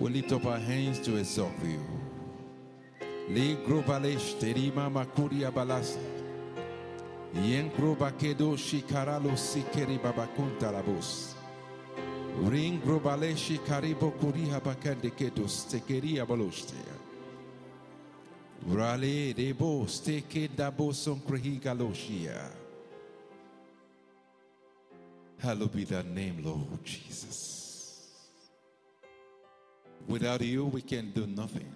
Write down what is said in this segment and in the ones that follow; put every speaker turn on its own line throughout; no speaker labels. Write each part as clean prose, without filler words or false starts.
We lift up our hands to exalt you. Le grobalesh terima makuria balas. Yen grobakedo shikaralo sikeri babakunta labos. Ring grobaleshi karibo kuriha bakandekedos tekeria baloste. Rale debo steke dabo sonkrehi galoshia. Hallowed be thy name, Lord Jesus. Without you, we can do nothing.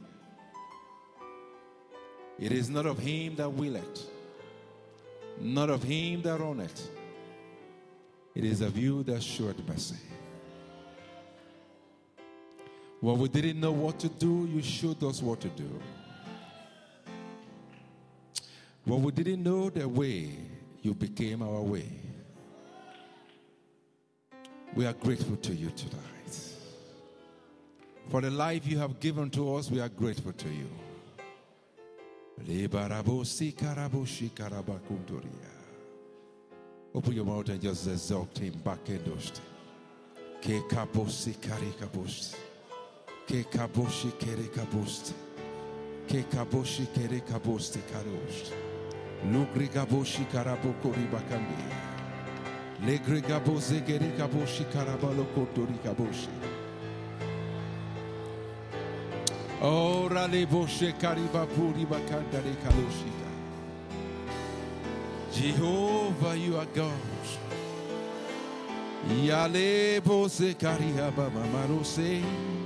It is not of him that willeth, not of him that runneth. It is of you that showeth mercy. When we didn't know what to do, you showed us what to do. When we didn't know the way, you became our way. We are grateful to you tonight. For the life you have given to us, we are grateful to you. Open your mouth and just exalt him back in those. Ke kabosi karikabost. Ke kaboshi kerikabost. Ke kaboshi kerikabost karost. Lugri gaboshi karaboko ribakandi. Legri gaboze gerikaboshi karabalo kotori kaboshi. Oh, rale boshe kariba puri bakanda de kaloshita. Jehovah, you are God. Yale bose karihaba mamarose.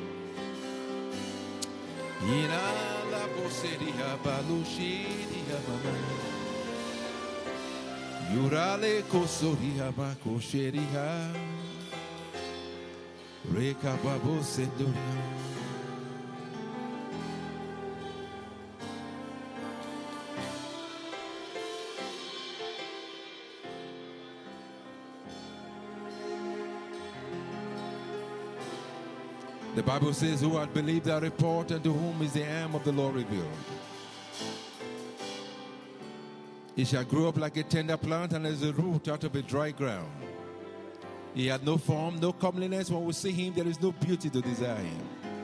Ina la bose rihaba lushi rihaba. Yurale kosoriha kosheriha. Reka babo sedoria. The Bible says, who hath believed our report, and to whom is the arm of the Lord revealed? He shall grow up like a tender plant and as a root out of a dry ground. He had no form, no comeliness. When we see him, there is no beauty to desire him.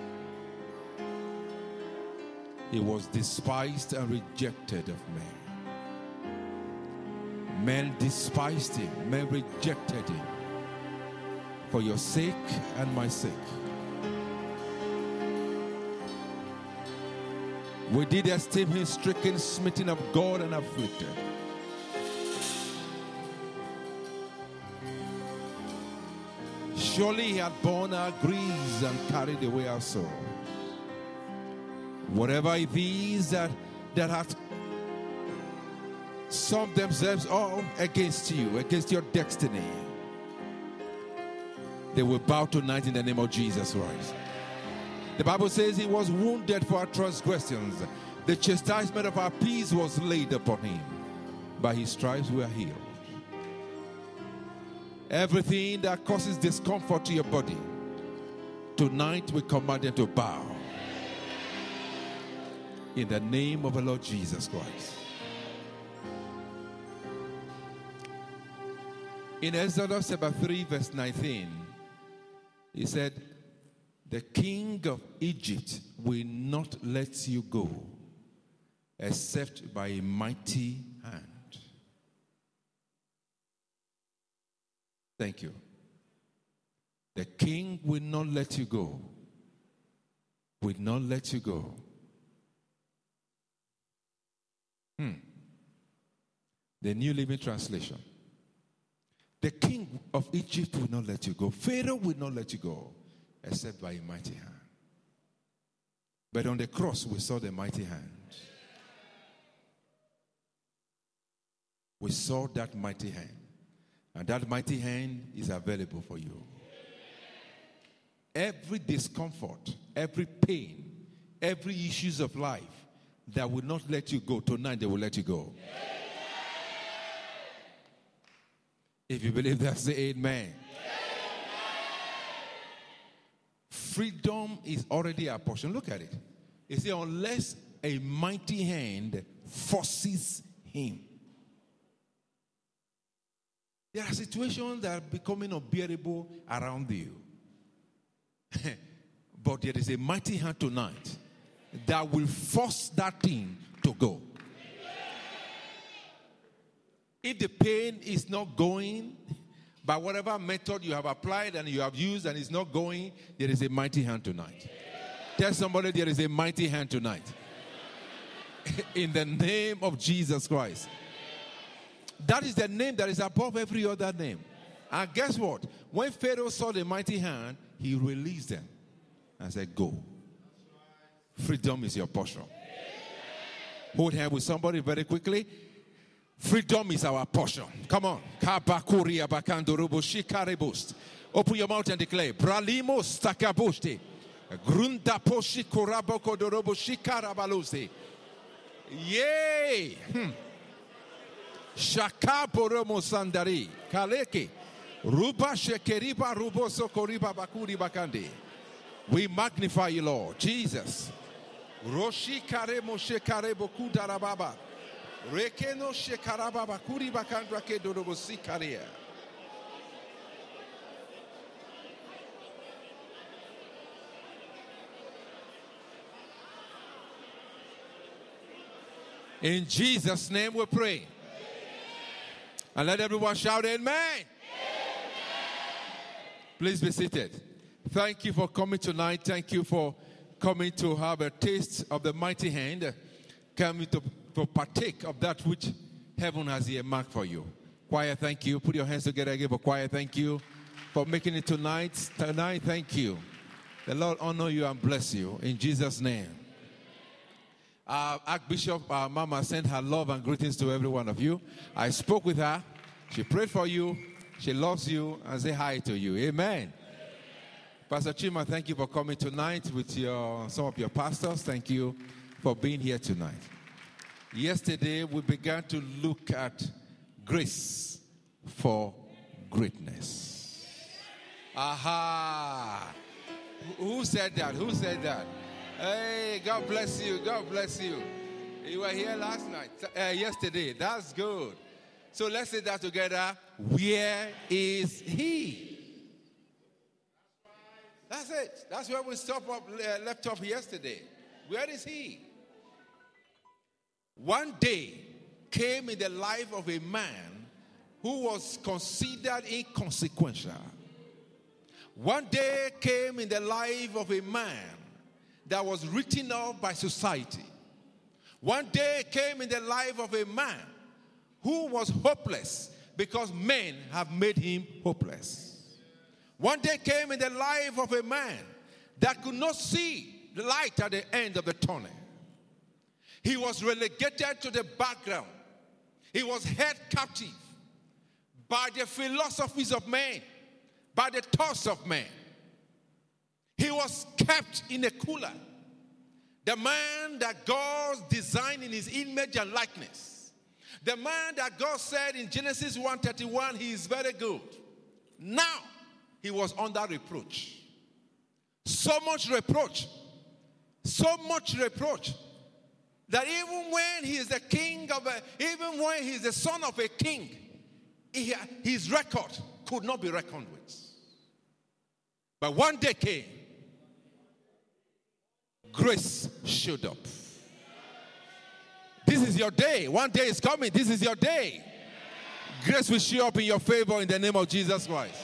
He was despised and rejected of men. Men despised him, men rejected him. For your sake and my sake. We did esteem him stricken, smitten of God, and afflicted. Surely he had borne our griefs and carried away our sorrows. Whatever it is that hath summed themselves all against you, against your destiny, they will bow tonight in the name of Jesus Christ. The Bible says he was wounded for our transgressions. The chastisement of our peace was laid upon him. By his stripes we are healed. Everything that causes discomfort to your body, tonight we command it to bow. In the name of the Lord Jesus Christ. In Exodus chapter 3 verse 19, he said, the king of Egypt will not let you go except by a mighty hand. Thank you. The king will not let you go. Will not let you go. The New Living Translation. The king of Egypt will not let you go. Pharaoh will not let you go. Except by a mighty hand. But on the cross, we saw the mighty hand. We saw that mighty hand. And that mighty hand is available for you. Every discomfort, every pain, every issues of life that will not let you go, tonight they will let you go. If you believe that, say amen. Freedom is already our portion. Look at it. It says, unless a mighty hand forces him. There are situations that are becoming unbearable around you. But there is a mighty hand tonight that will force that thing to go. If the pain is not going by whatever method you have applied and you have used and it's not going, there is a mighty hand tonight. Tell somebody there is a mighty hand tonight. In the name of Jesus Christ. That is the name that is above every other name. And guess what? When Pharaoh saw the mighty hand, he released them and said, go. Freedom is your portion. Hold hands with somebody very quickly. Freedom is our portion. Come on. Open your mouth and declare. Bralimos takaboste. Grunda poshi koraboko dorobo shikarabalose. Yay! Shakaporomo sandari. Kaleke. Ruba shekeriba ruboso koriba bakuri bakande. We magnify you, Lord. Jesus. Roshi karemo shekarebo kudarababa. Rekeno shekarababa kuri bakandra ke dorobosi karia. In Jesus' name we pray. Amen. And let everyone shout amen. Amen. Please be seated. Thank you for coming tonight. Thank you for coming to have a taste of the mighty hand. Coming to partake of that which heaven has earmarked for you. Choir, thank you. Put your hands together again for choir. Thank you for making it tonight. Tonight, thank you. The Lord honor you and bless you. In Jesus' name. Archbishop Mama sent her love and greetings to every one of you. I spoke with her. She prayed for you. She loves you and say hi to you. Amen. Pastor Chima, thank you for coming tonight with some of your pastors. Thank you for being here tonight. Yesterday, we began to look at grace for greatness. Aha! Who said that? Who said that? Hey, God bless you. God bless you. You were here last night, yesterday. That's good. So let's say that together. Where is he? That's it. That's where we left off yesterday. Where is he? One day came in the life of a man who was considered inconsequential. One day came in the life of a man that was written off by society. One day came in the life of a man who was hopeless because men have made him hopeless. One day came in the life of a man that could not see the light at the end of the tunnel. He was relegated to the background. He was held captive by the philosophies of men, by the thoughts of men. He was kept in a cooler. The man that God designed in his image and likeness. The man that God said in Genesis 1:31, he is very good. Now, he was under reproach. So much reproach that even when he is the king even when he is the son of a king, his record could not be reckoned with. But one day came, grace showed up. This is your day. One day is coming. This is your day. Grace will show up in your favor in the name of Jesus Christ.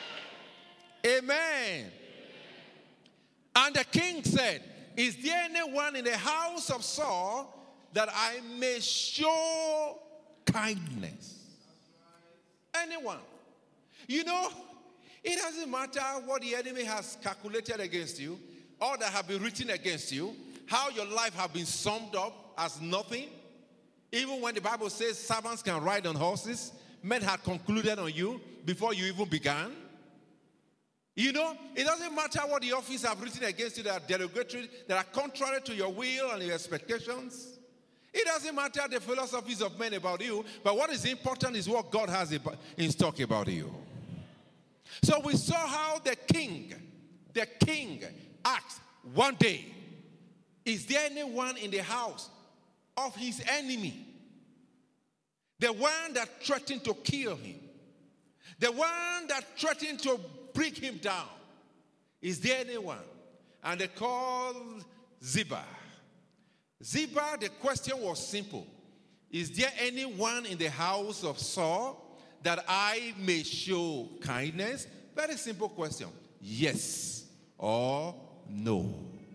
Amen. And the king said, is there anyone in the house of Saul that I may show kindness? Anyone. You know, it doesn't matter what the enemy has calculated against you, or that have been written against you, how your life have been summed up as nothing. Even when the Bible says servants can ride on horses, men had concluded on you before you even began. You know, it doesn't matter what the office have written against you that are derogatory, that are contrary to your will and your expectations. It doesn't matter the philosophies of men about you, but what is important is what God has in stock about you. So we saw how the king asked one day, is there anyone in the house of his enemy? The one that threatened to kill him. The one that threatened to bring him down. Is there anyone? and they called Ziba. Ziba, the question was simple. Is there anyone in the house of Saul that I may show kindness? Very simple question. Yes or no.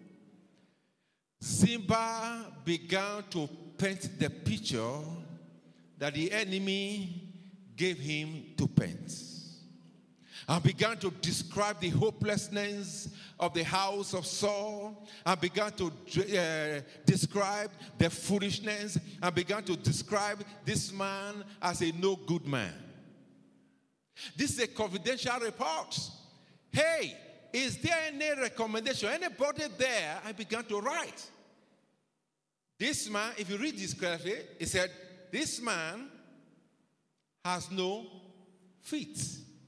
Ziba began to paint the picture that the enemy gave him to paint, and began to describe the hopelessness of the house of Saul, and began to describe the foolishness, and began to describe this man as a no good man. This is a confidential report. Hey, is there any recommendation? Anybody there? I began to write. This man, if you read this correctly, he said, this man has no feet.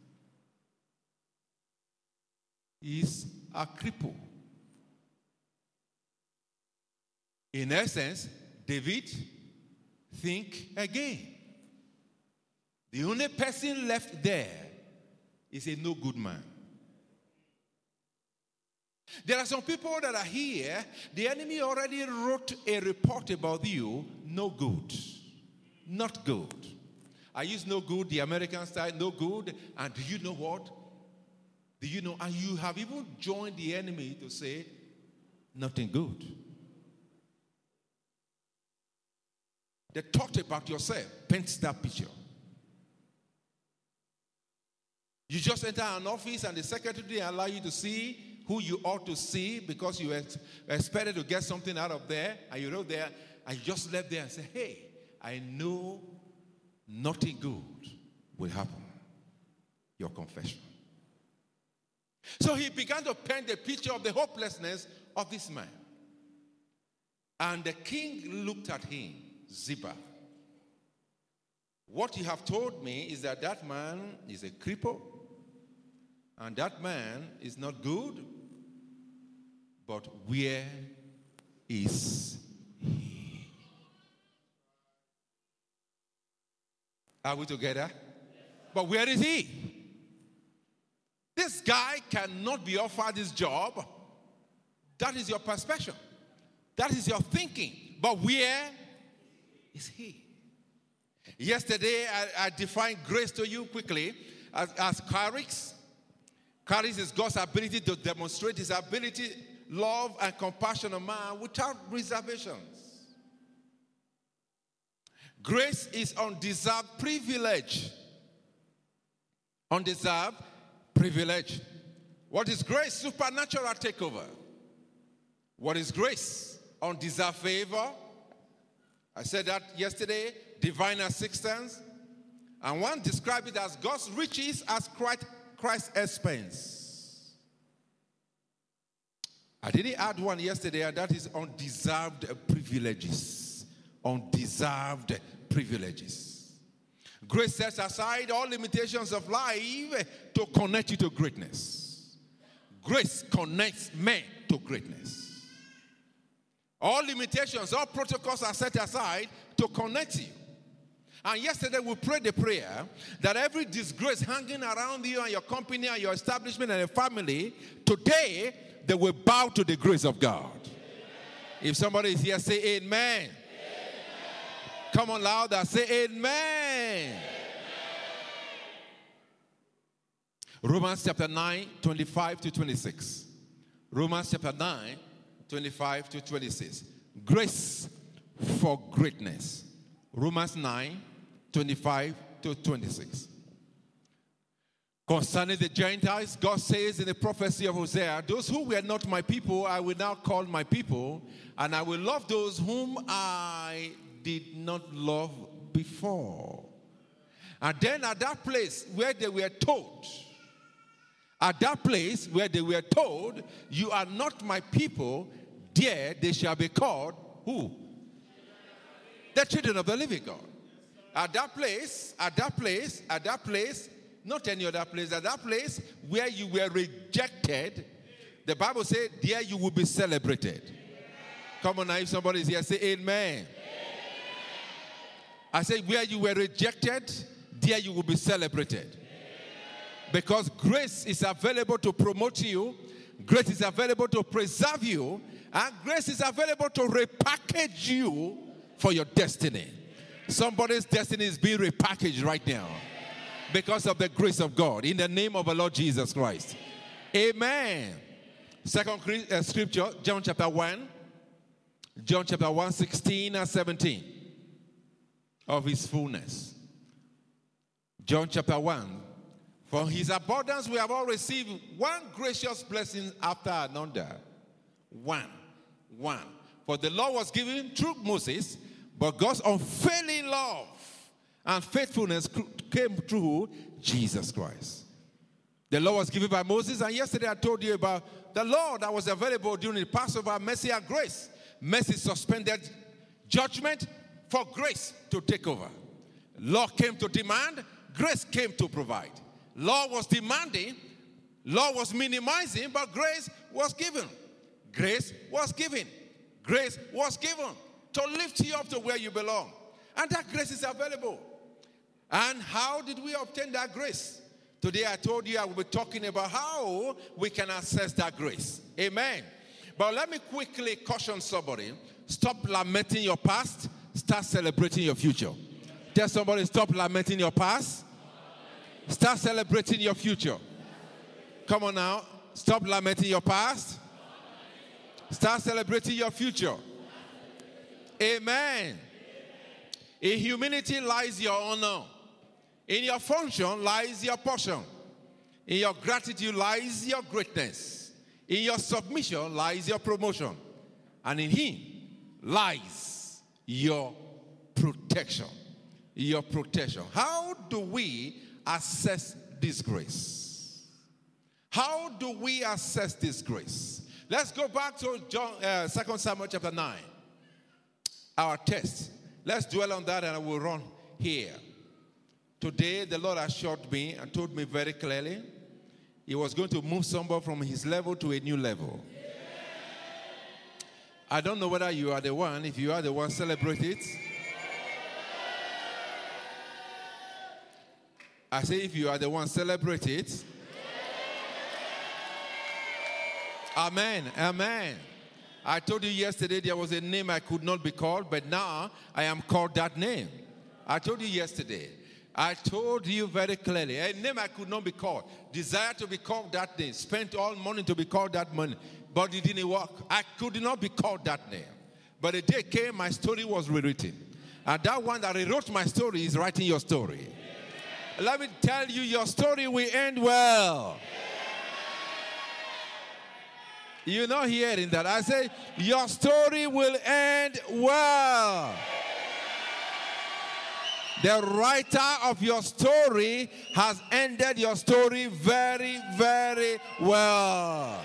He's a cripple. In essence, David, think again. The only person left there is a no good man. There are some people that are here, the enemy already wrote a report about you, no good, not good. I use no good, the American style, no good, and do you know what? Do you know, and you have even joined the enemy to say, nothing good. The thought about yourself paints that picture. You just enter an office and the secretary didn't allow you to see who you ought to see because you expected to get something out of there, and you wrote there, and you just left there and said, hey, I know nothing good will happen. Your confession. So he began to paint the picture of the hopelessness of this man. And the king looked at him, Ziba. What you have told me is that that man is a cripple, and that man is not good, but where is he? Are we together? But where is he? This guy cannot be offered this job. That is your perspective. That is your thinking. But where is he? Yesterday, I defined grace to you quickly as charis. Charis is God's ability to demonstrate his ability, love, and compassion of man without reservations. Grace is undeserved privilege. Undeserved privilege. What is grace? Supernatural takeover. What is grace? Undeserved favor. I said that yesterday. Divine assistance. And one described it as God's riches as Christ's expense. I didn't add one yesterday, and that is undeserved privileges. Undeserved privileges. Grace sets aside all limitations of life to connect you to greatness. Grace connects men to greatness. All limitations, all protocols are set aside to connect you. And yesterday we prayed the prayer that every disgrace hanging around you and your company and your establishment and your family, today they will bow to the grace of God. Amen. If somebody is here, say amen. Amen. Come on louder, say amen. Amen. Romans chapter 9, 25 to 26. Romans chapter 9, 25 to 26. Grace for greatness. Romans 9, 25 to 26. Concerning the Gentiles, God says in the prophecy of Hosea, those who were not my people, I will now call my people, and I will love those whom I did not love before. And then at that place where they were told, you are not my people, there they shall be called, who? The children of the living God. At that place, not any other place, at that place where you were rejected, the Bible said, there you will be celebrated. Amen. Come on now, if somebody is here, say amen. Amen. I say, where you were rejected, there you will be celebrated. Amen. Because grace is available to promote you. Grace is available to preserve you. And grace is available to repackage you for your destiny. Somebody's destiny is being repackaged right now because of the grace of God. In the name of the Lord Jesus Christ. Amen. Second scripture, John chapter 1. John chapter 1, 16 and 17. Of his fullness. John chapter 1. From his abundance we have all received one gracious blessing after another. One. For the law was given through Moses, but God's unfailing love and faithfulness came through Jesus Christ. The law was given by Moses, and yesterday I told you about the law that was available during the Passover, mercy and grace. Mercy suspended judgment for grace to take over. Law came to demand, grace came to provide. Law was demanding, law was minimizing, but grace was given. Grace was given. Grace was given to lift you up to where you belong. And that grace is available. And how did we obtain that grace? Today I told you I will be talking about how we can access that grace. Amen. But let me quickly caution somebody. Stop lamenting your past. Start celebrating your future. Tell somebody, stop lamenting your past. Start celebrating your future. Come on now. Stop lamenting your past. Start celebrating your future. Amen. In humility lies your honor. In your function lies your portion. In your gratitude lies your greatness. In your submission lies your promotion. And in him lies your protection. Your protection. How do we assess this grace? How do we assess this grace? Let's go back to 2 Samuel chapter 9. Our text. Let's dwell on that and I will run here. Today, the Lord assured me and told me very clearly he was going to move somebody from his level to a new level. I don't know whether you are the one. If you are the one, celebrate it. I say if you are the one, celebrate it. Amen. Amen. I told you yesterday there was a name I could not be called, but now I am called that name. I told you yesterday. I told you very clearly, a name I could not be called. Desire to be called that name. Spent all money to be called that money. But it didn't work. I could not be called that name. But the day came, my story was rewritten. And that one that rewrote my story is writing your story. Let me tell you, your story will end well. You're not hearing that. I say, your story will end well. The writer of your story has ended your story very, very well.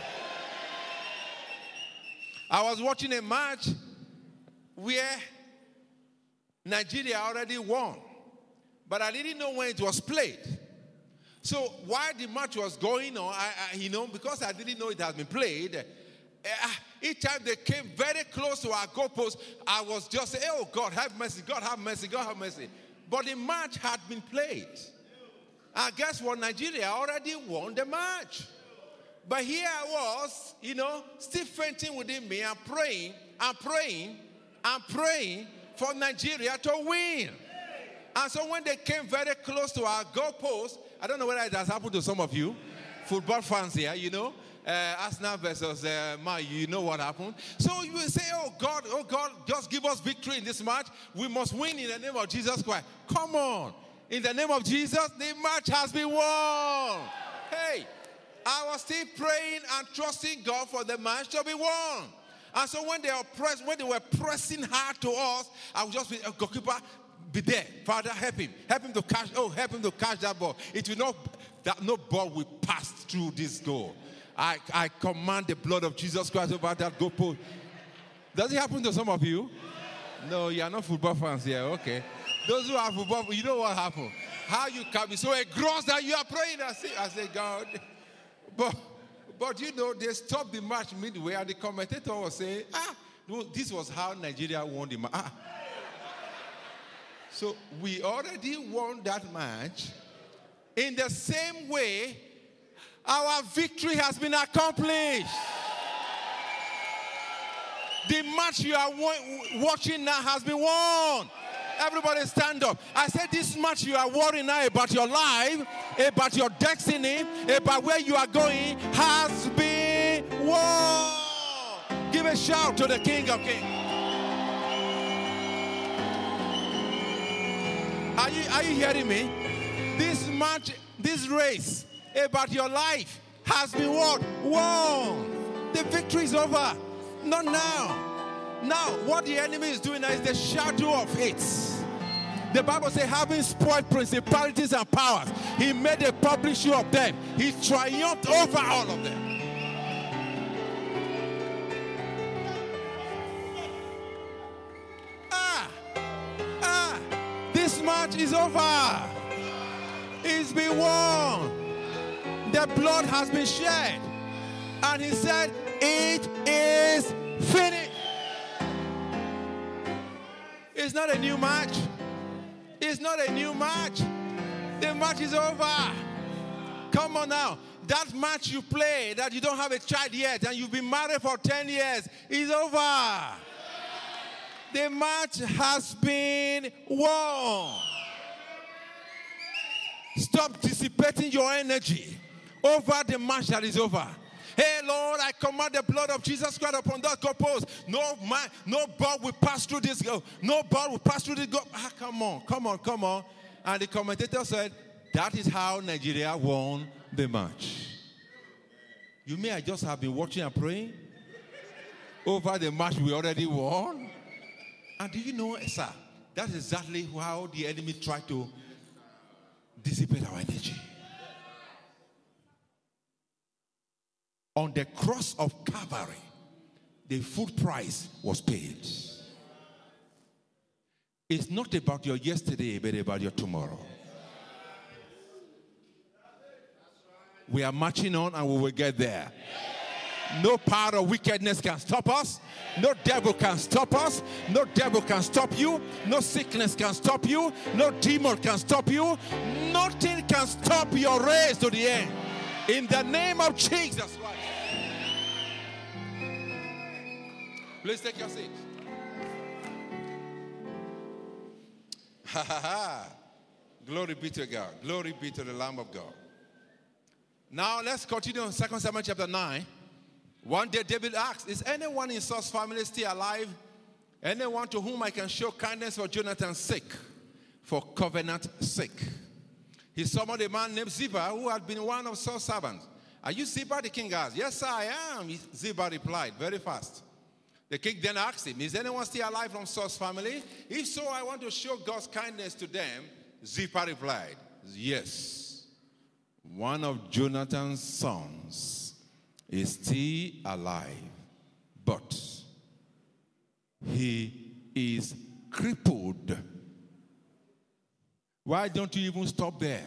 I was watching a match where Nigeria already won, but I didn't know when it was played. So while the match was going on, because I didn't know it had been played, each time they came very close to our goalpost, I was just saying, oh, God, have mercy, God, have mercy, God, have mercy. But the match had been played. And guess what? Nigeria already won the match. But here I was, still fainting within me and praying for Nigeria to win. And so when they came very close to our goalpost, I don't know whether it has happened to some of you, football fans here, Arsenal versus Man, you know what happened. So you will say, oh God, just give us victory in this match. We must win in the name of Jesus Christ. Come on. In the name of Jesus, the match has been won. Hey, I was still praying and trusting God for the match to be won. And so when they were pressing hard to us, I would just be a goalkeeper, be there. Father, help him to catch that ball. It will not, that no ball will pass through this goal. I command the blood of Jesus Christ over that goalpost. Does it happen to some of you? No, you are not football fans here. Okay. Those who are football, you know what happened. How you can be so engrossed that you are praying. I say, God. But they stopped the match midway and the commentator was saying, this was how Nigeria won the match. So we already won that match. In the same way, Our victory has been accomplished. The match you are watching now has been won. Everybody stand up. I said this match you are worrying now about your life, about your destiny, about where you are going, has been won. Give a shout to the King of Kings. Are you hearing me? This match, this race about your life has been won. The victory is over. Not now. Now, what the enemy is doing now is the shadow of it. The Bible says, having spoiled principalities and powers, he made a public show of them. He triumphed over all of them. This match is over. It's been won. The blood has been shed. And he said, it is finished. It's not a new match. It's not a new match. The match is over. Come on now. That match you play that you don't have a child yet and you've been married for 10 years is over. The match has been won. Stop dissipating your energy over the match that is over. Hey, Lord, I command the blood of Jesus Christ upon that doorpost. No ball will pass through this girl. No ball will pass through this girl. Come on. And the commentator said, that is how Nigeria won the match. You may I just have been watching and praying over the match we already won? And do you know, sir, that's exactly how the enemy tried to dissipate our energy. On the cross of Calvary, the full price was paid. It's not about your yesterday, but about your tomorrow. We are marching on and we will get there. No power of wickedness can stop us. No devil can stop us. No devil can stop you. No sickness can stop you. No demon can stop you. Nothing can stop your race to the end. In the name of Jesus Christ. Please take your seat. Ha ha ha. Glory be to God. Glory be to the Lamb of God. Now let's continue on 2 Samuel chapter 9. One day David asked, is anyone in Saul's family still alive? Anyone to whom I can show kindness for Jonathan's sake, for covenant's sake? He summoned a man named Ziba, who had been one of Saul's servants. Are you Ziba? The king asked. Yes, I am, Ziba replied, very fast. The king then asked him, is anyone still alive from Saul's family? If so, I want to show God's kindness to them. Ziba replied, yes. One of Jonathan's sons is still alive, but he is crippled. Why don't you even stop there?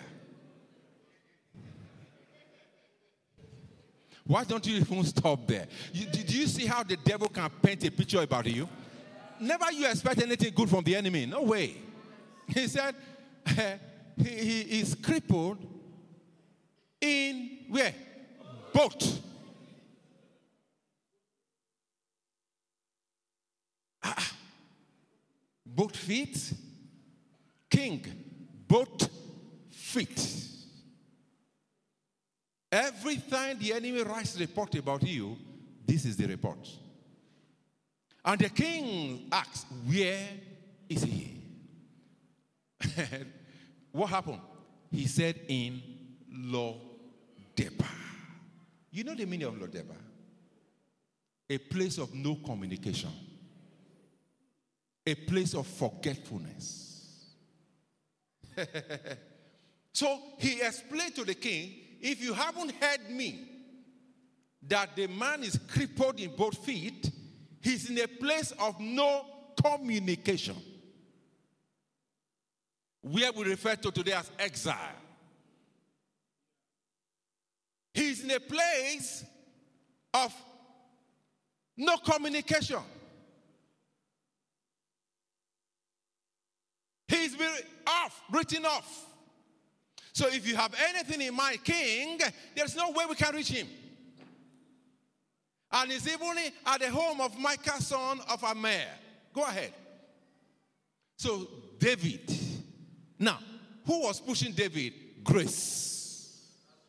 Why don't you even stop there? Do you see how the devil can paint a picture about you? Never you expect anything good from the enemy. No way. He said he is crippled in where? Both. Both feet. King. Both feet. Every time the enemy writes a report about you, this is the report. And the king asks, where is he? What happened? He said, in Lo-debar. You know the meaning of Lo-debar? A place of no communication. A place of forgetfulness. So he explained to the king, if you haven't heard me, that the man is crippled in both feet, he's in a place of no communication. Where we refer to today as exile. He's in a place of no communication. He's been written off. So if you have anything in mind, king, there's no way we can reach him. And he's even at the home of Micah, son of Amir. Go ahead. So David. Now, who was pushing David? Grace.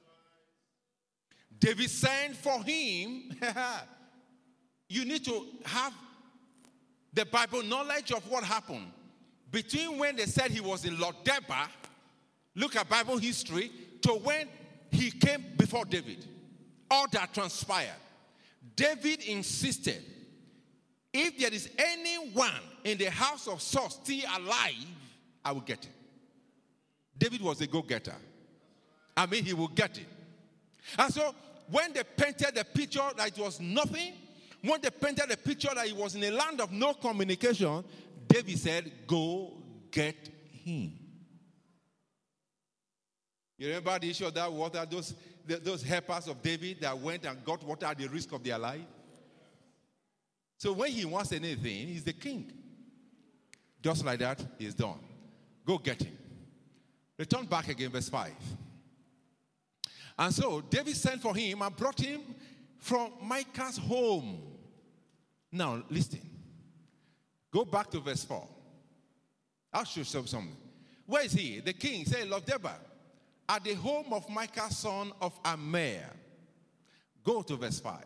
David sent for him. You need to have the Bible knowledge of what happened between when they said he was in Lo-debar, look at Bible history, to when he came before David. All that transpired. David insisted, if there is anyone in the house of Saul still alive, I will get it. David was a go-getter. I mean, he will get it. And so, when they painted the picture that it was nothing, when they painted the picture that he was in a land of no communication, David said, go get him. You remember the issue of that water, those helpers of David that went and got water at the risk of their life? So when he wants anything, he's the king. Just like that, he's done. Go get him. Return back again, verse 5. And so David sent for him and brought him from Micah's home. Now, listen. Go back to verse 4. I'll show you something. Where is he? The king said, Lo-debar, at the home of Micah, son of Amir. Go to verse 5.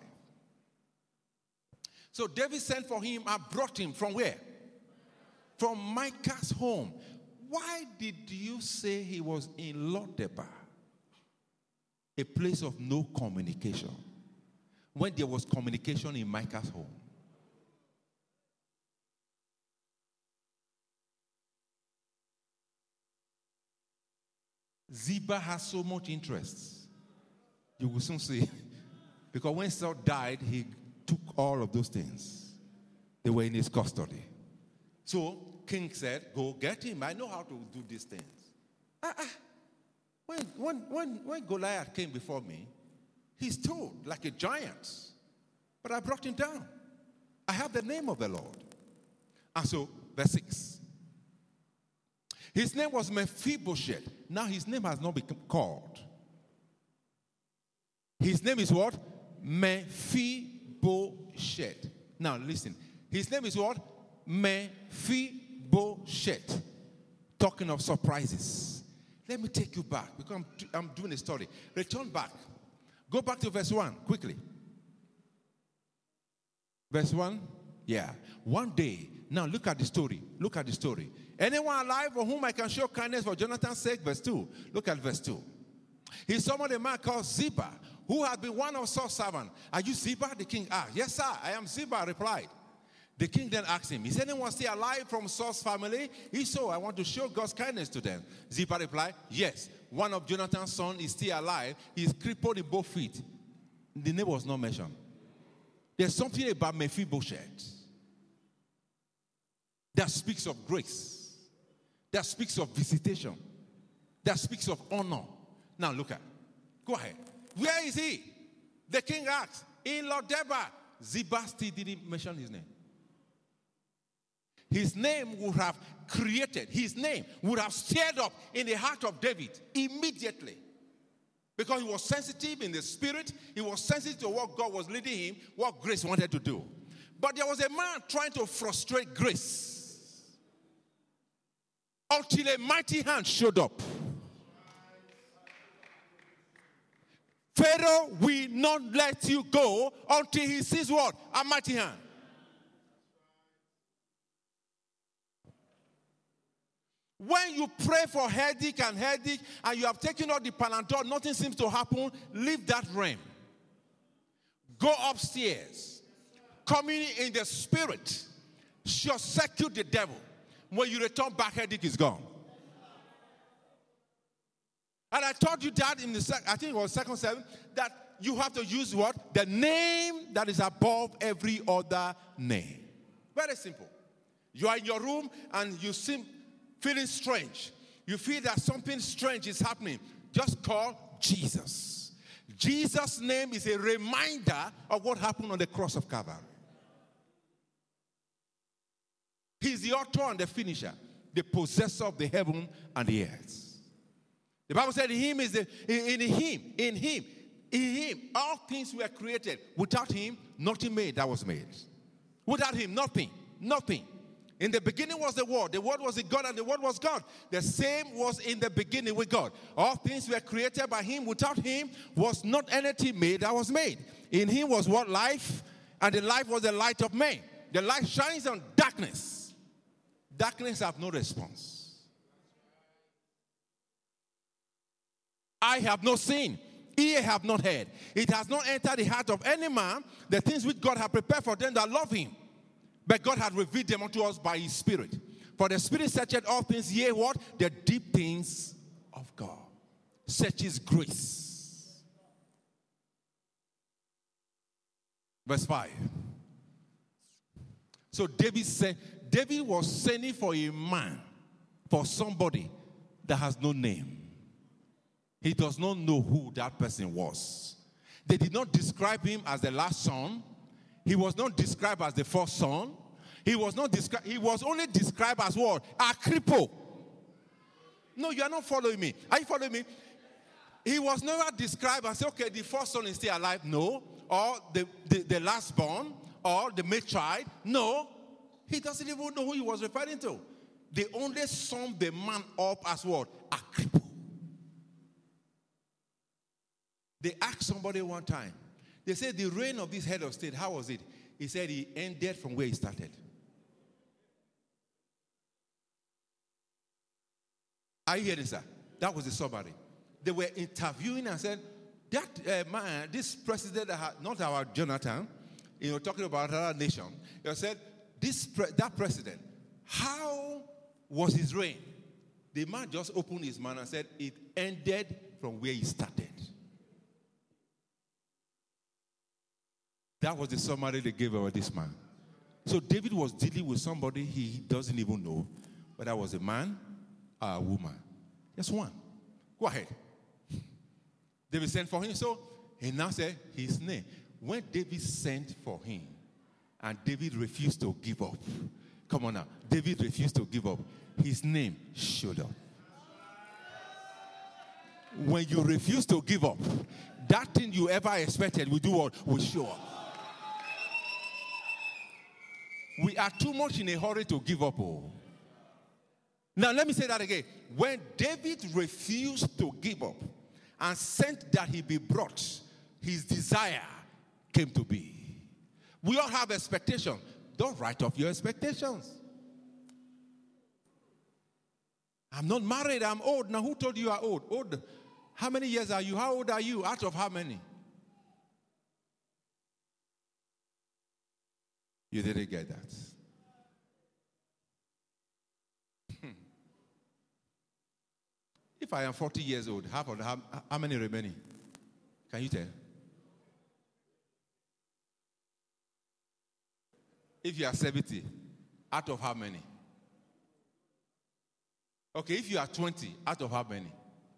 So David sent for him and brought him from where? From Micah's home. Why did you say he was in Lo-debar? A place of no communication. When there was communication in Micah's home. Ziba has so much interest. You will soon see. Because when Saul died, he took all of those things. They were in his custody. So, king said, go get him. I know how to do these things. When Goliath came before me, he stood like a giant. But I brought him down. I have the name of the Lord. And so, verse 6. His name was Mephibosheth. Now his name has not been called. His name is what? Mephibosheth. Now listen. His name is what? Mephibosheth. Talking of surprises. Let me take you back because I'm doing a story. Return back. Go back to verse 1 quickly. Verse 1. Yeah. One day. Now look at the story. Look at the story. Anyone alive for whom I can show kindness for Jonathan's sake? Verse 2. Look at verse 2. He summoned a man called Ziba, who had been one of Saul's servants. Are you Ziba? The king asked. Yes, sir, I am Ziba, replied. The king then asked him, is anyone still alive from Saul's family? If so, I want to show God's kindness to them. Ziba replied, yes, one of Jonathan's sons is still alive. He is crippled in both feet. The name was not mentioned. There's something about Mephibosheth that speaks of grace. That speaks of visitation. That speaks of honor. Now look at. Go ahead. Where is he? The king asked. In Lo-debar. Ziba still didn't mention his name. His name would have created. His name would have stirred up in the heart of David immediately. Because he was sensitive in the spirit. He was sensitive to what God was leading him. What grace wanted to do. But there was a man trying to frustrate grace. Until a mighty hand showed up. Pharaoh will not let you go until he sees what? A mighty hand. When you pray for headache and you have taken out the Panadol, nothing seems to happen, leave that realm. Go upstairs. Communing in the spirit. Shall secure the devil. When you return back, headache is gone. And I told you that in the I think it was 2 7, that you have to use what? The name that is above every other name. Very simple. You are in your room and you seem feeling strange. You feel that something strange is happening. Just call Jesus. Jesus' name is a reminder of what happened on the cross of Calvary. He's the author and the finisher, the possessor of the heaven and the earth. The Bible said in him, all things were created. Without him, nothing made that was made. Without him, nothing. In the beginning was the Word was with God, and the Word was God. The same was in the beginning with God. All things were created by him. Without him was not anything made that was made. In him was what? Life, and the life was the light of men. The light shines on darkness. Darkness have no response. I have not seen, ear have not heard. It has not entered the heart of any man the things which God has prepared for them that love him. But God had revealed them unto us by his Spirit. For the Spirit searcheth all things, yea, what? The deep things of God. Searches grace. Verse 5. So David was sending for a man, for somebody that has no name. He does not know who that person was. They did not describe him as the last son. He was not described as the first son. He was only described as what? A cripple. No, you are not following me. Are you following me? He was never described as, okay, the first son is still alive. No. Or the last born. Or the male child. No. He doesn't even know who he was referring to. They only summed the man up as what? A cripple. They asked somebody one time. They said, the reign of this head of state, how was it? He said he ended from where he started. Are you hearing, sir? That was the summary. They were interviewing and said, that man, this president, not our Jonathan, talking about another nation, they said, that president, how was his reign? The man just opened his mouth and said, it ended from where he started. That was the summary they gave about this man. So David was dealing with somebody he doesn't even know, whether that was a man or a woman. Just one. Go ahead. David sent for him. So he now said his name. When David sent for him, and David refused to give up. Come on now. David refused to give up. His name showed up. When you refuse to give up, that thing you ever expected will do what? Will show up. We are too much in a hurry to give up. Oh. Now, let me say that again. When David refused to give up and sent that he be brought, his desire came to be. We all have expectations. Don't write off your expectations. I'm not married. I'm old. Now, who told you are old? Old. How many years are you? How old are you? Out of how many? You didn't get that. If I am 40 years old, how many remaining? Can you tell? If you are 70, out of how many? Okay, if you are 20, out of how many?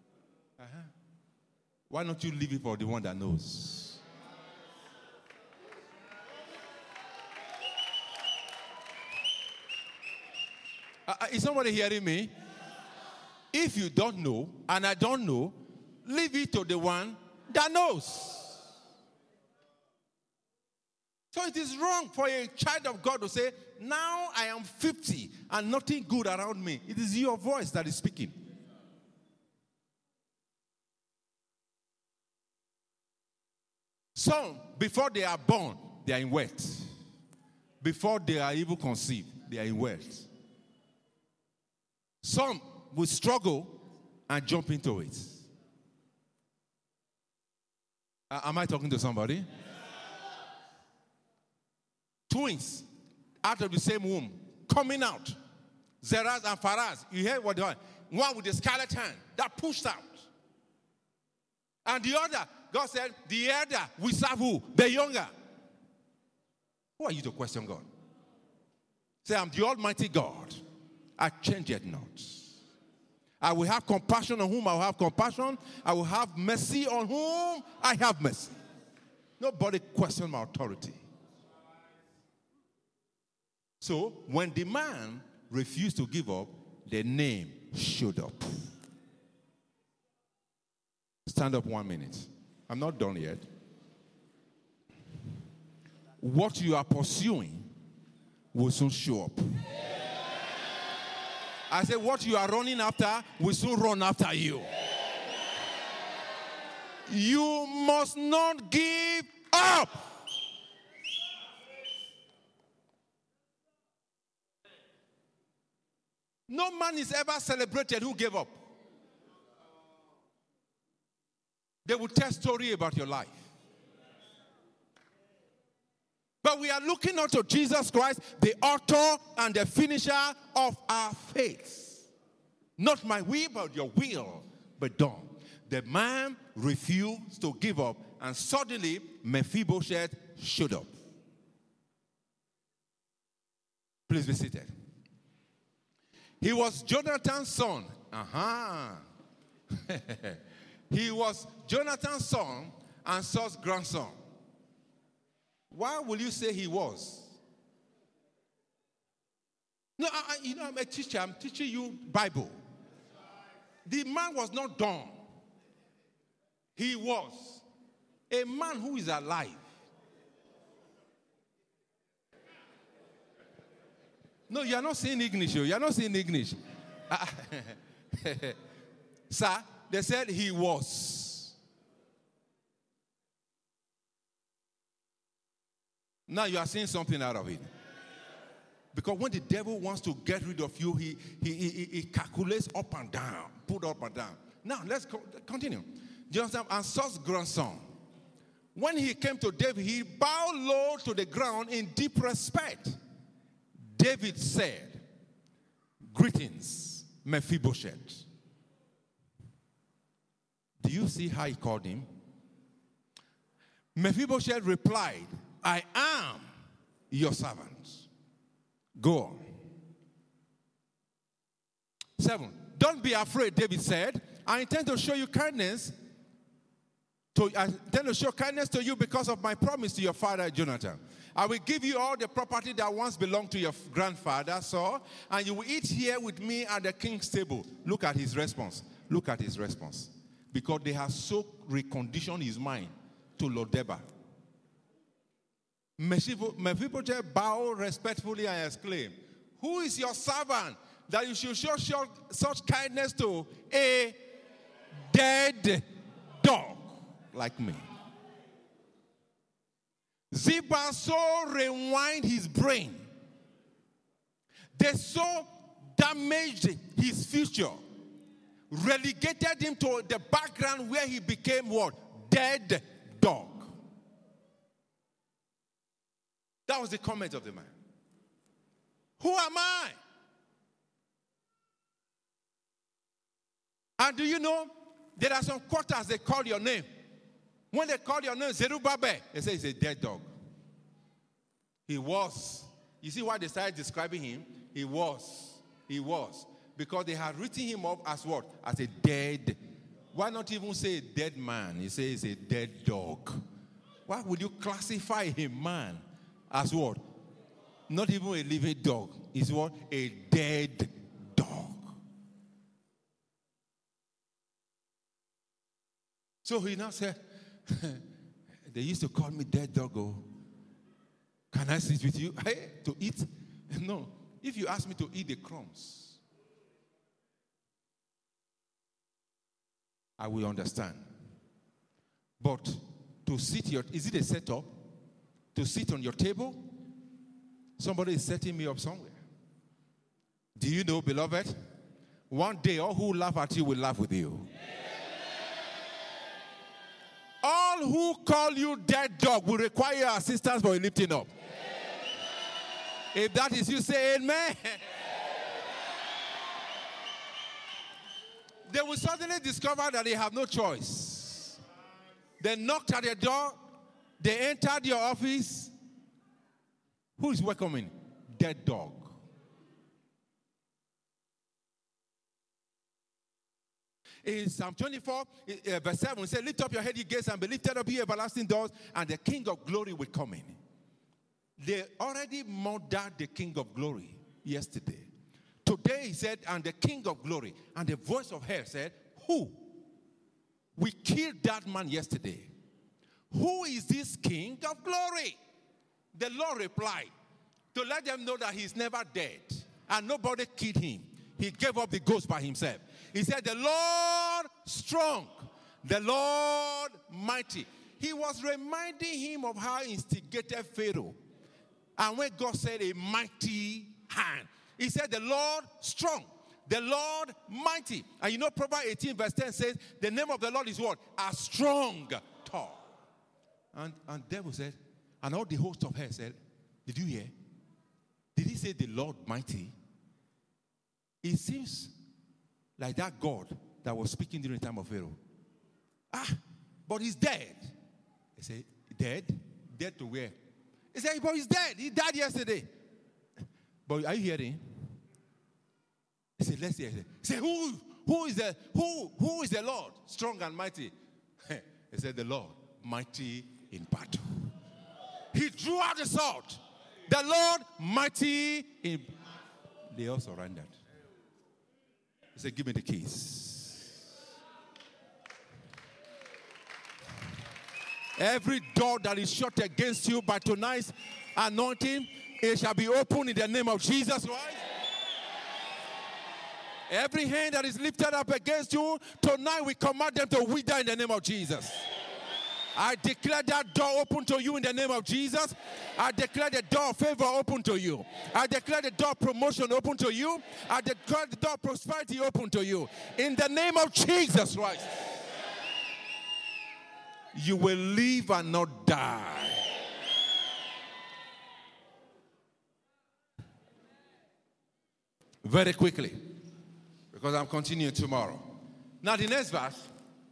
Why don't you leave it for the one that knows? Is somebody hearing me? If you don't know, and I don't know, leave it to the one that knows. So it is wrong for a child of God to say, now I am 50 and nothing good around me. It is your voice that is speaking. Some, before they are born, they are in wet. Before they are even conceived, they are in wet. Some will struggle and jump into it. Am I talking to somebody? Yeah. Twins out of the same womb, coming out. Zeraz and Faraz. You hear what they are? One with the scarlet hand that pushed out. And the other, God said, the elder will serve who? The younger. Who are you to question God? Say, I'm the Almighty God. I change it not. I will have compassion on whom I will have compassion. I will have mercy on whom I have mercy. Nobody question my authority. So, when the man refused to give up, the name showed up. stand up 1 minute. I'm not done yet. What you are pursuing will soon show up. I said, what you are running after will soon run after you. You must not give up. No man is ever celebrated who gave up. They will tell story about your life. But we are looking unto Jesus Christ, the author and the finisher of our faith. Not my will, but your will be done. The man refused to give up, and suddenly Mephibosheth showed up. Please be seated. He was Jonathan's son. He was Jonathan's son and Saul's grandson. Why will you say he was? No, I'm a teacher. I'm teaching you Bible. The man was not done. He was a man who is alive. No, you are not saying English. You are not saying English. Sir, they said he was. Now you are saying something out of it. Because when the devil wants to get rid of you, he calculates up and down, put up and down. Now let's continue. Jonathan and Saul's grandson. When he came to David, he bowed low to the ground in deep respect. David said, "Greetings, Mephibosheth." Do you see how he called him? Mephibosheth replied, "I am your servant." Go on. 7. Don't be afraid, David said. I intend to show kindness to you because of my promise to your father Jonathan. I will give you all the property that once belonged to your grandfather Saul, and you will eat here with me at the king's table. Look at his response. Look at his response. Because they have so reconditioned his mind to Lodeba. Mephibosheth bowed respectfully and exclaimed, "Who is your servant that you should show such kindness to a dead dog like me?" Ziba so rewind his brain. They so damaged his future, relegated him to the background where he became what? Dead dog. That was the comment of the man. Who am I? And do you know, there are some quarters they call your name. When they call your name Zerubbabel, they say he's a dead dog. He was. You see why they started describing him? He was. Because they had written him up as what? As a dead. Why not even say a dead man? He says a dead dog. Why would you classify a man as what? Not even a living dog. It's what? A dead dog. So he now said, they used to call me dead dog. Oh. Can I sit with you? Hey, to eat? No. If you ask me to eat the crumbs, I will understand. But to sit here, is it a setup? To sit on your table? Somebody is setting me up somewhere. Do you know, beloved? One day, all who laugh at you will laugh with you. All who call you dead dog will require your assistance for lifting up. If that is you, say amen. They will suddenly discover that they have no choice. They knocked at your door. They entered your office. Who is welcoming? Dead dog. In Psalm 24, verse 7, it says, "Lift up your head, ye gates, and be lifted up, ye everlasting doors, and the King of glory will come in." They already murdered the King of glory yesterday. Today he said, "And the King of glory." And the voice of hell said, "Who We killed that man yesterday. Who is this king of glory? The Lord replied, to let them know that he's never dead and nobody killed him. He gave up the ghost by himself. He said, the Lord strong, the Lord mighty. He was reminding him of how he instigated Pharaoh. And when God said a mighty hand, he said, the Lord strong, the Lord mighty. And you know, Proverbs 18 verse 10 says, the name of the Lord is what? A strong tower. And devil said, and all the host of hell said, did you hear? Did he say the Lord mighty? It seems like that God that was speaking during the time of Pharaoh. But he's dead. He said, dead? Dead to where? He said, but he's dead. He died yesterday. But are you hearing? He said, let's hear it. He said, who is the Lord? Strong and mighty. He said, the Lord, mighty in battle. He drew out the sword. The Lord, mighty in battle. They all surrendered. He said, give me the keys. Every door that is shut against you by tonight's anointing, it shall be opened in the name of Jesus Christ. Every hand that is lifted up against you, tonight we command them to wither in the name of Jesus. I declare that door open to you in the name of Jesus. I declare the door of favor open to you. I declare the door of promotion open to you. I declare the door of prosperity open to you. In the name of Jesus Christ. You will live and not die. Very quickly, because I'm continuing tomorrow. Now the next verse.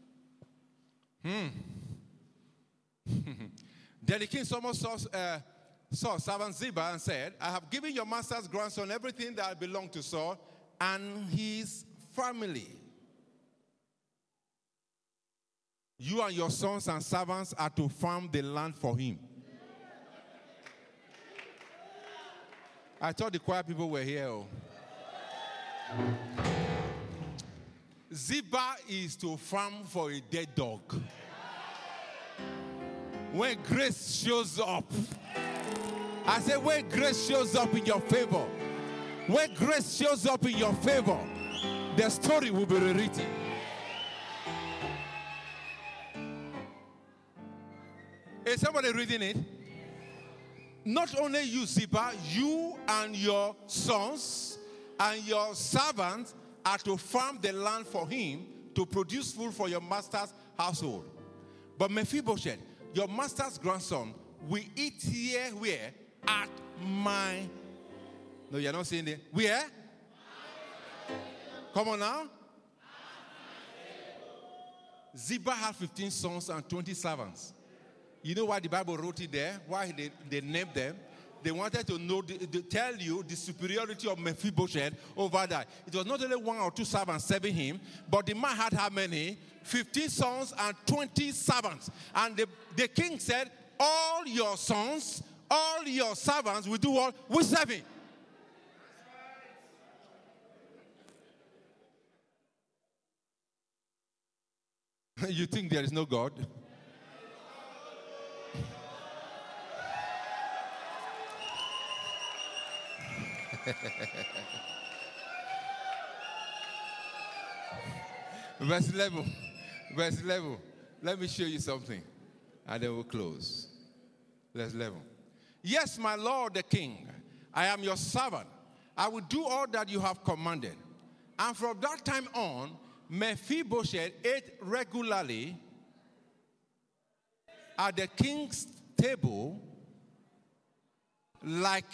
Then the king Solomon saw servant Ziba and said, I have given your master's grandson everything that belonged to Saul and his family. You and your sons and servants are to farm the land for him. I thought the choir people were here. Ziba is to farm for a dead dog. When grace shows up, I said, when grace shows up in your favor, when grace shows up in your favor, the story will be rewritten. Is somebody reading it? Not only you, Ziba, you and your sons and your servants are to farm the land for him to produce food for your master's household. But Mephibosheth, your master's grandson, will eat here where? At my... No, you're not saying it. Where? Come on now. Ziba had 15 sons and 20 servants. You know why the Bible wrote it there? Why they named them? They wanted to know, to tell you the superiority of Mephibosheth over that. It was not only 1 or 2 servants serving him, but the man had how many? 15 sons and 20 servants. And the king said, all your sons, all your servants will do what? We serve him. You think there is no God? Verse 11. Verse 11. Let me show you something. And then we'll close. Verse 11. Yes, my lord the king, I am your servant. I will do all that you have commanded. And from that time on, Mephibosheth ate regularly at the king's table like...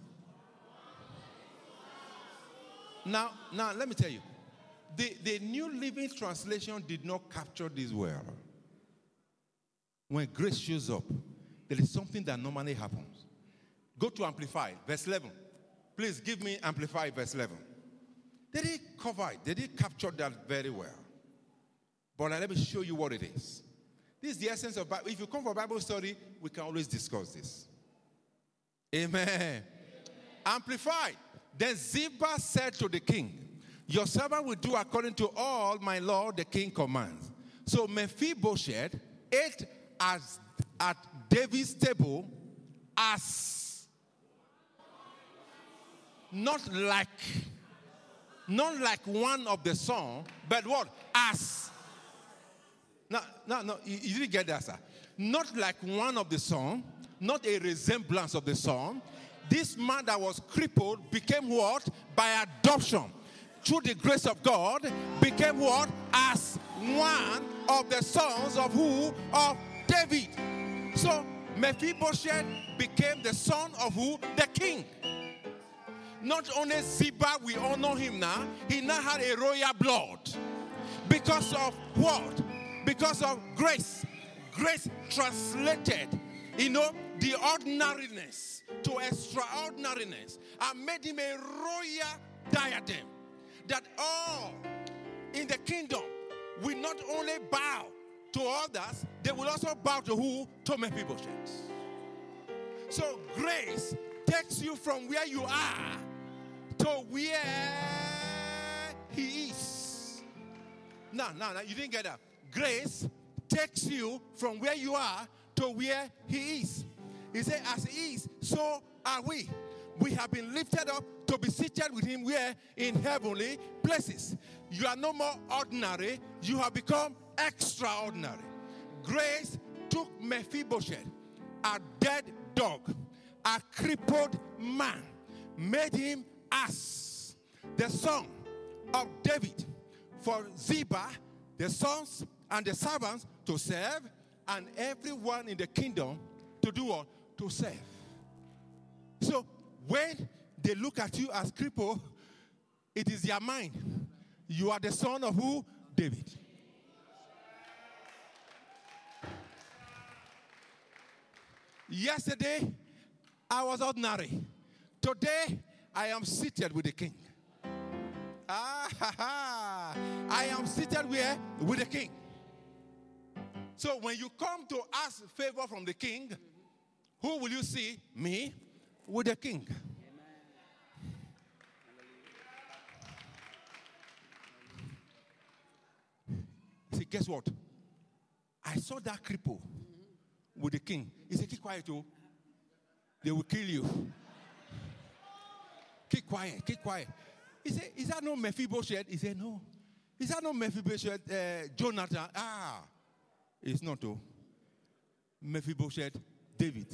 Now, let me tell you. The New Living Translation did not capture this well. When grace shows up, there is something that normally happens. Go to Amplified, verse 11. Please give me Amplified, verse 11. They didn't cover it. They didn't capture that very well. But let me show you what it is. This is the essence of Bible. If you come for Bible study, we can always discuss this. Amen. Amplified. Then Ziba said to the king, your servant will do according to all my lord the king commands. So Mephibosheth ate at David's table as not like one of the song, but what? As. No, you didn't get that, sir. Not like one of the song, not a resemblance of the song. This man that was crippled became what? By adoption. Through the grace of God, became what? As one of the sons of who? Of David. So Mephibosheth became the son of who? The king. Not only Ziba, we honor him now. He now had a royal blood. Because of what? Because of grace. Grace translated, the ordinariness to extraordinariness and made him a royal diadem. That all in the kingdom will not only bow to others, they will also bow to who? To Mephibosheth. So grace takes you from where you are to where he is. No, you didn't get that. Grace takes you from where you are to where he is. He said, as he is, so are we. We have been lifted up to be seated with him where? In heavenly places. You are no more ordinary. You have become extraordinary. Grace took Mephibosheth, a dead dog, a crippled man, made him as the son of David for Ziba, the sons and the servants to serve, and everyone in the kingdom to do what? To serve. So when they look at you as crippled, it is their mind. You are the son of who? David. Yesterday, I was ordinary. Today, I am seated with the king. I am seated where? With the king. So when you come to ask favor from the king, who will you see? Me with the king. See, guess what? I saw that cripple with the king. He said, keep quiet, oh. They will kill you. Keep quiet, keep quiet. He said, is that no Mephibosheth? He said, no. Is that no Mephibosheth, Jonathan? It's not, oh. Mephibosheth, David.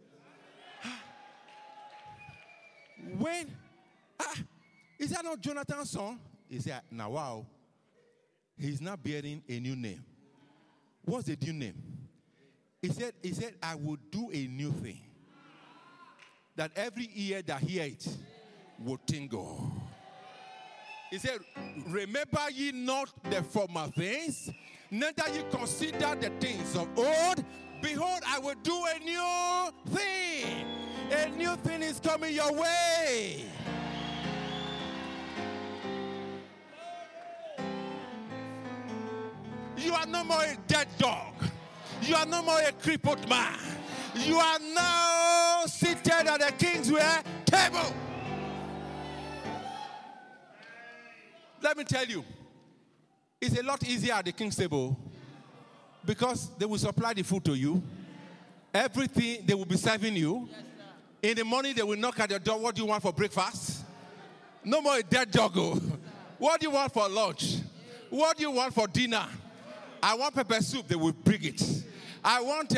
When, is that not Jonathan's son? He said, now wow. He's not bearing a new name. What's the new name? He said, I will do a new thing. That every ear that hear it will tingle. He said, remember ye not the former things, neither ye consider the things of old. Behold, I will do a new thing. A new thing is coming your way. You are no more a dead dog. You are no more a crippled man. You are now seated at the king's table. Let me tell you, it's a lot easier at the king's table because they will supply the food to you. Everything they will be serving you. In the morning they will knock at your door. What do you want for breakfast? No more a dead doggo. What do you want for lunch? What do you want for dinner? I want pepper soup. They will bring it. I want,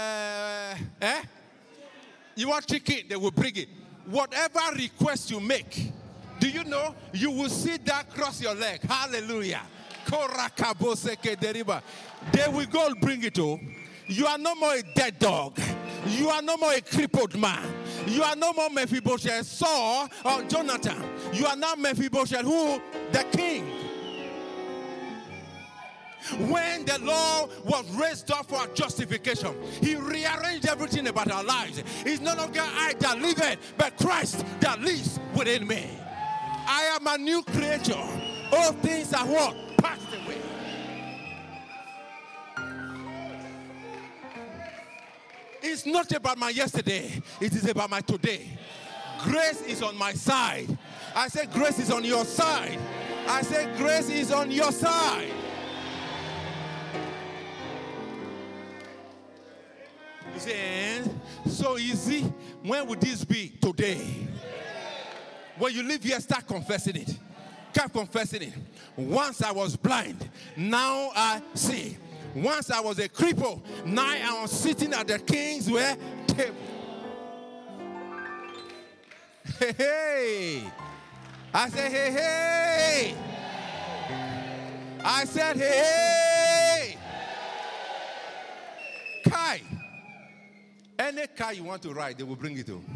you want chicken? They will bring it. Whatever request you make, do you know you will see that cross your leg? Hallelujah. They will go and bring it. Oh, you are no more a dead dog. You are no more a crippled man. You are no more Mephibosheth, Saul or Jonathan. You are now Mephibosheth, who? The king. When the law was raised up for justification, he rearranged everything about our lives. It's no longer I that liveth, but Christ that lives within me. I am a new creature. All things are what? Passed away. It's not about my yesterday. It is about my today. Grace is on my side. I said grace is on your side. I said grace is on your side. saying, so easy. When would this be? Today. When you live here, start confessing it. Keep confessing it. Once I was blind, now I see. Once I was a cripple, now I am sitting at the king's table. Hey, hey. I said, hey, hey. I said, hey, hey. Kai. Any car you want to ride, they will bring it to.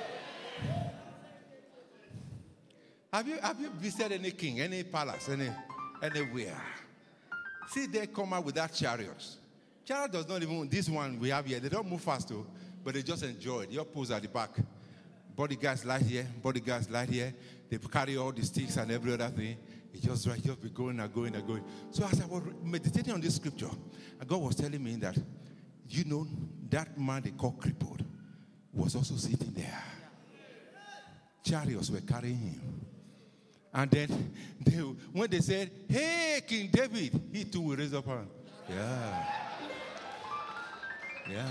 Have you visited any king, any palace, anywhere? See, they come out with that chariots. Chariot does not even, this one we have here, they don't move fast too, but they just enjoy it. Your pose at the back. Bodyguards light here, bodyguards light here. They carry all the sticks and every other thing. It just be going and going and going. So as I was meditating on this scripture, and God was telling me that, you know, that man they call crippled was also sitting there. Chariots were carrying him. And then when they said, hey, King David, he too will raise up hand. Yeah. Yeah.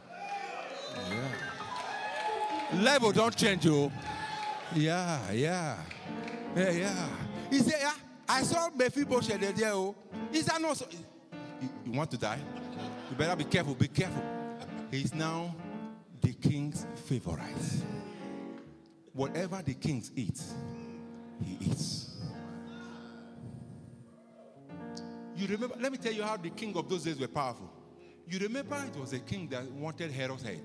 Yeah. Level don't change, oh. Yeah. He said, yeah, I saw Mephibosheth there, oh. He said, no, so, you want to die? You better be careful, be careful. He's now the king's favorite. Whatever the kings eat, he eats. You remember, let me tell you how the king of those days were powerful. You remember it was a king that wanted Herod's head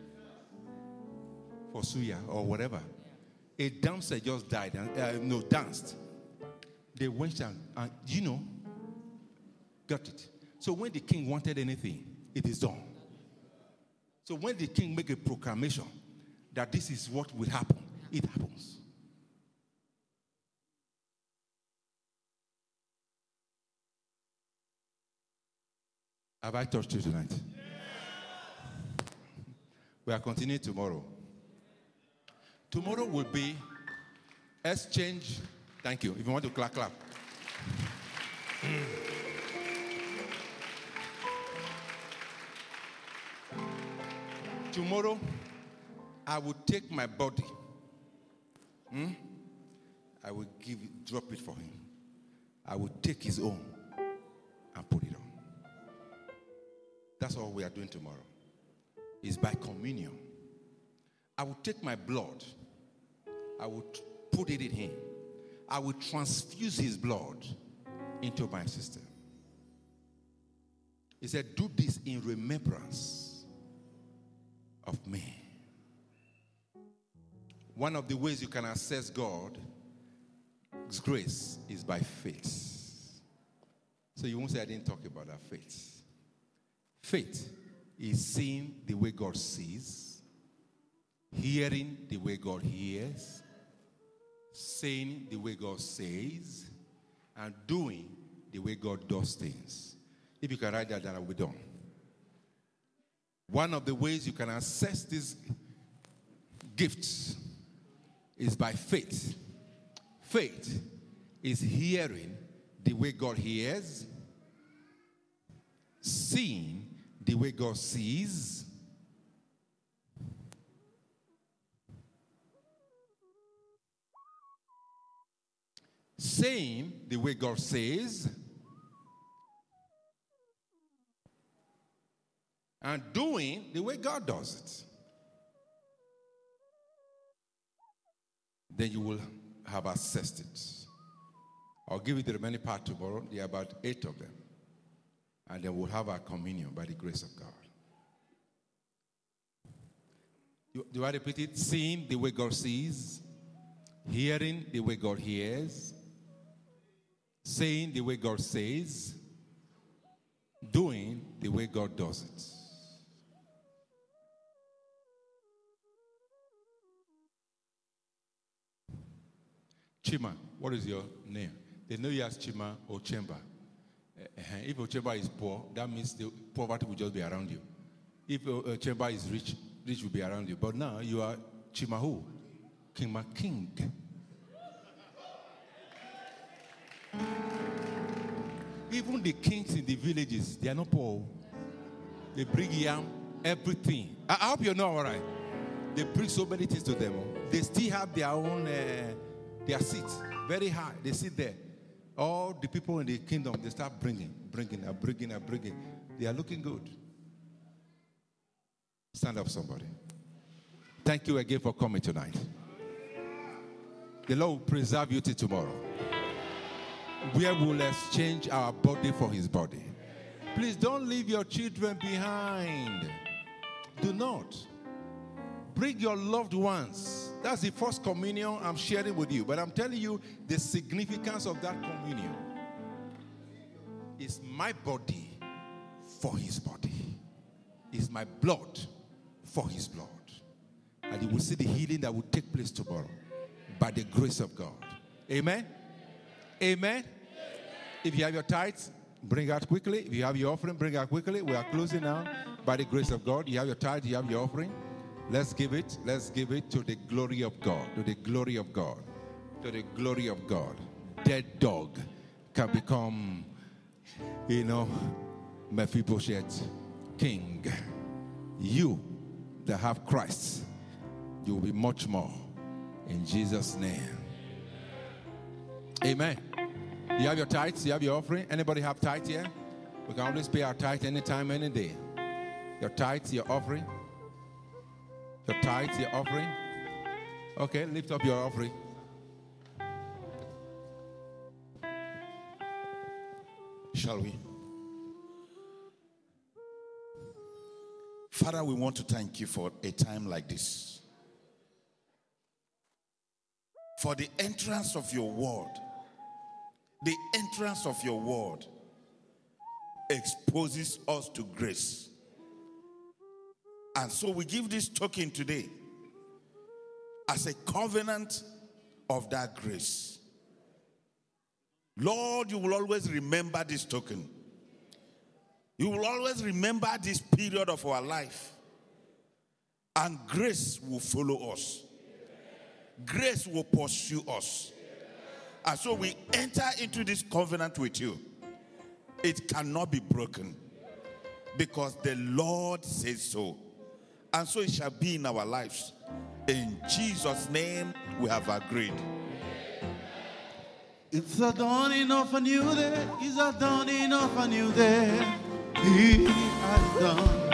for suya or whatever. A dancer just died, danced. They went and got it. So when the king wanted anything, it is done. So when the king make a proclamation that this is what will happen, it happens. Have I touched you tonight? We are continuing tomorrow. Tomorrow will be exchange. Thank you. If you want to clap. Tomorrow, I will take my body. I will drop it for him. I will take his own and put it on. That's all we are doing tomorrow. It's by communion. I will take my blood. I will put it in him. I will transfuse his blood into my system. He said, do this in remembrance of me. One of the ways you can access God's grace is by faith. So you won't say I didn't talk about that faith. Faith is seeing the way God sees, hearing the way God hears, saying the way God says, and doing the way God does things. If you can write that down, I will be done. One of the ways you can access these gifts is by faith. Faith is hearing the way God hears, seeing the way God sees, saying the way God says, and doing the way God does it. Then you will have accessed it. I'll give you the remaining part tomorrow. There are about 8 of them. And then we'll have our communion by the grace of God. Do I repeat it? Seeing the way God sees, hearing the way God hears, saying the way God says, doing the way God does it. Chima, what is your name? They know you as Chima or Chemba. If Ochemba is poor, that means the poverty will just be around you. If Ochemba is rich, rich will be around you. But now you are Chimahu, King. Even the kings in the villages, they are not poor. They bring yam everything. I hope you know, all right. They bring so many things to them. They still have their own, their seats very high. They sit there. All the people in the kingdom, they start bringing. They are looking good. Stand up, somebody. Thank you again for coming tonight. The Lord will preserve you till tomorrow, where we'll exchange our body for his body. Please don't leave your children behind. Do not. Bring your loved ones. That's the first communion I'm sharing with you. But I'm telling you the significance of that communion. It's my body for his body. It's my blood for his blood. And you will see the healing that will take place tomorrow by the grace of God. Amen? Amen? If you have your tithes, bring out quickly. If you have your offering, bring out quickly. We are closing now. By the grace of God, you have your tithe, you have your offering. Let's give it. Let's give it to the glory of God. To the glory of God. To the glory of God. Dead dog can become, Mephibosheth, king. You that have Christ, you will be much more. In Jesus' name. Amen. You have your tithes, you have your offering. Anybody have tithe here? We can always pay our tithe anytime, any day. Your tithes, your offering. Your tithes, your offering. Okay, lift up your offering.
Shall we? Father, we want to thank you for a time like this. For the entrance of your word. The entrance of your word exposes us to grace. And so we give this token today as a covenant of that grace. Lord, you will always remember this token. You will always remember this period of our life. And grace will follow us. Grace will pursue us. And so we enter into this covenant with you. It cannot be broken because the Lord says so. And so it shall be in our lives. In Jesus' name we have agreed.
It's a dawning of a new day. It's a dawning of a new day. He has done.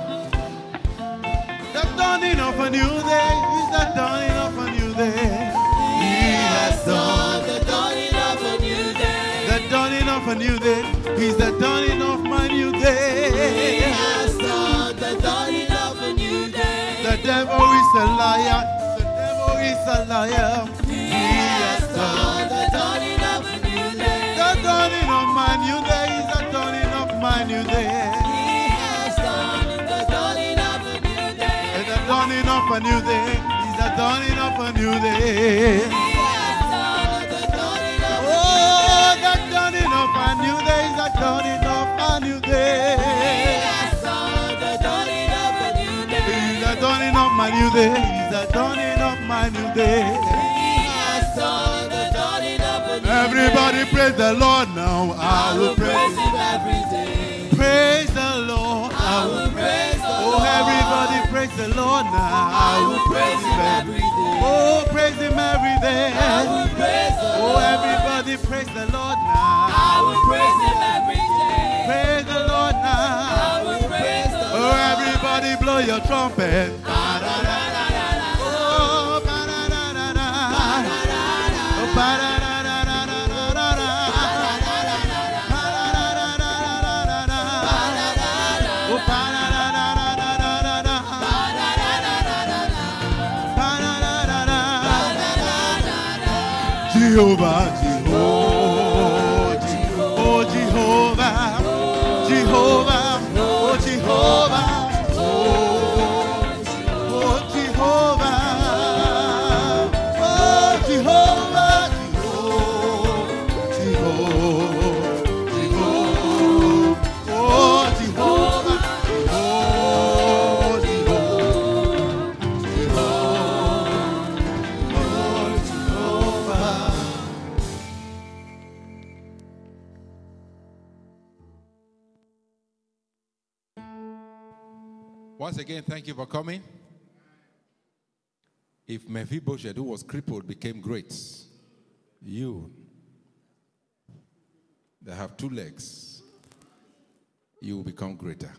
The dawning of a new day. It's the dawning of a new day. He has done.
The dawning of a new day.
The dawning of a new day. He's the dawning of my new day.
He has done. The dawning of a new day.
The devil is a liar. The devil is a liar.
He has done. The dawning of a new day.
The dawning of my new day is the dawning of my new day.
He has done. The dawning of a new day.
And the dawning of a new day is the dawning of a new day.
He has done. The dawning of a
Oh, the dawning of a new day is the dawning of a new
He
day.
has done. The dawning of a new day.
It's the dawning of my new day. It's the dawning of my new day.
He has done. The dawning of a new day.
Everybody praise the Lord now.
I will praise him every day.
Praise the Lord.
I will praise the
Oh,
Lord.
everybody praise the Lord now.
I will praise him every day.
Oh, praise him every day.
I will praise the
Oh,
Lord.
everybody praise the Lord now.
I will praise him every day.
Praise the Lord
I
now.
will praise the
Oh,
Lord.
everybody blow your trumpet. Oh, ba-da-da-da-da. Oh, ba-da-da-da-da-da-da-da. Ba-da-da-da-da-da-da-da. Oh, ba-da-da-da-da-da-da-da. Ba-da-da-da-da. Jehovah, Jehovah, oh Jehovah, Jehovah, oh Jehovah, oh Jehovah, oh Jehovah,
Once again, thank you for coming. If Mephibosheth, who was crippled, became great, you that have 2 legs, you will become greater.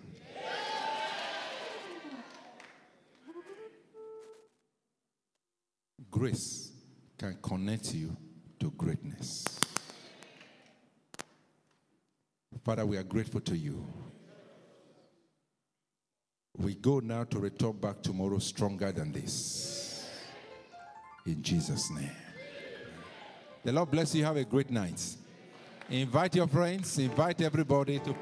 Grace can connect you to greatness. Father, we are grateful to you. We go now to return back tomorrow stronger than this. In Jesus' name. The Lord bless you. Have a great night. Invite your friends. Invite everybody to